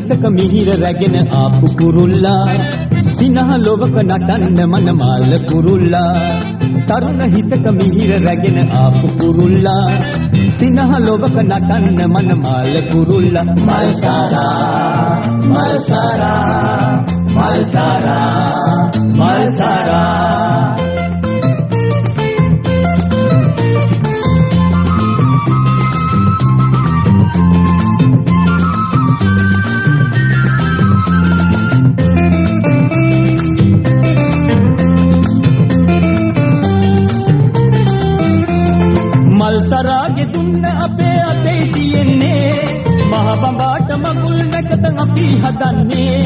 හිතක මිහිර රැගෙන ආපු කුරුල්ලා සිනහ ලොවක නටන්න මනමාල කුරුල්ලා තරුණ හිතක මිහිර රැගෙන ආපු කුරුල්ලා සිනහ ලොවක නටන්න මනමාල කුරුල්ලා මල්සාරා මල්සාරා මල්සාරා මල්සාරා මල්සරාගේ දුන්න අපේ අතේ තියෙන්නේ මහ බඹාට මගුල් නැකත අපි හදන්නේ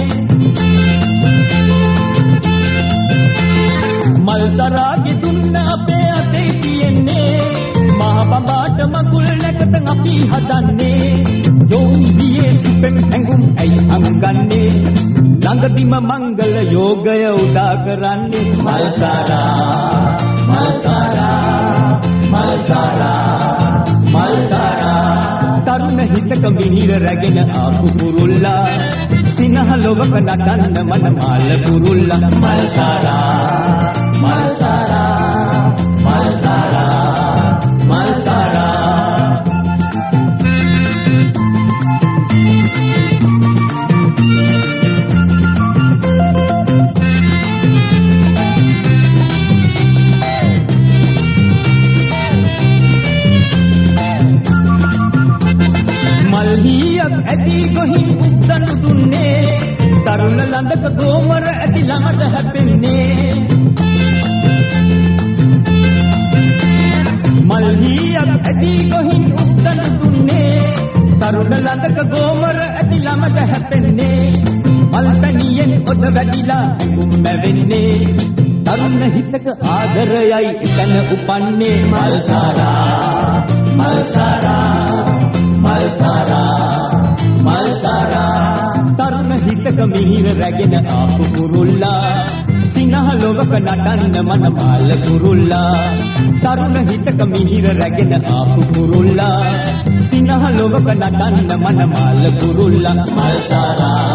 මල්සරාගේ දුන්න අපේ අතේ තියෙන්නේ මහ බඹාට මගුල් නැකත අපි හදන්නේ යෝනියේ සුපෙන් ඇඟුම් ඇයි අංගන්නේ ළඟදිම මංගල යෝගය උදා කරන්නේ මල්සරා මල්සරා මල්සාරා මල්සාරා තරුණ හිතක මිහිර රැගෙන ආපු කුරුල්ලා සිනහ ලොවක නටන්න මනමාල කුරුල්ලා මල්සාරා මල්සාරා මල්සාරා මල්සාරා මල්හියක් ඇති ගොහින් උද්දනු දුන්නේ තරුණ ළඳක ගෝමර ඇති ළඟට හැපෙන්නේ මල්හියක් ඇති ගොහින් උද්දනු දුන්නේ තරුණ ළඳක ගෝමර ඇති ළඟට හැපෙන්නේ මල් පැණියෙන් ඔද වැඩිලා ඇඟුම් මැවෙන්නේ තරුණ හිතක ආදරයයි එතන උපන්නේ මල්සාරා මල්සාරා මල්සාරා මල්සාරා තරුණ හිතක මිහිර රැගෙන ආපු කුරුල්ලා සිනහ ලොවක නටන්න මනමාල කුරුල්ලා තරුණ හිතක මිහිර රැගෙන ආපු කුරුල්ලා සිනහ ලොවක නටන්න මනමාල කුරුල්ලා මල්සාරා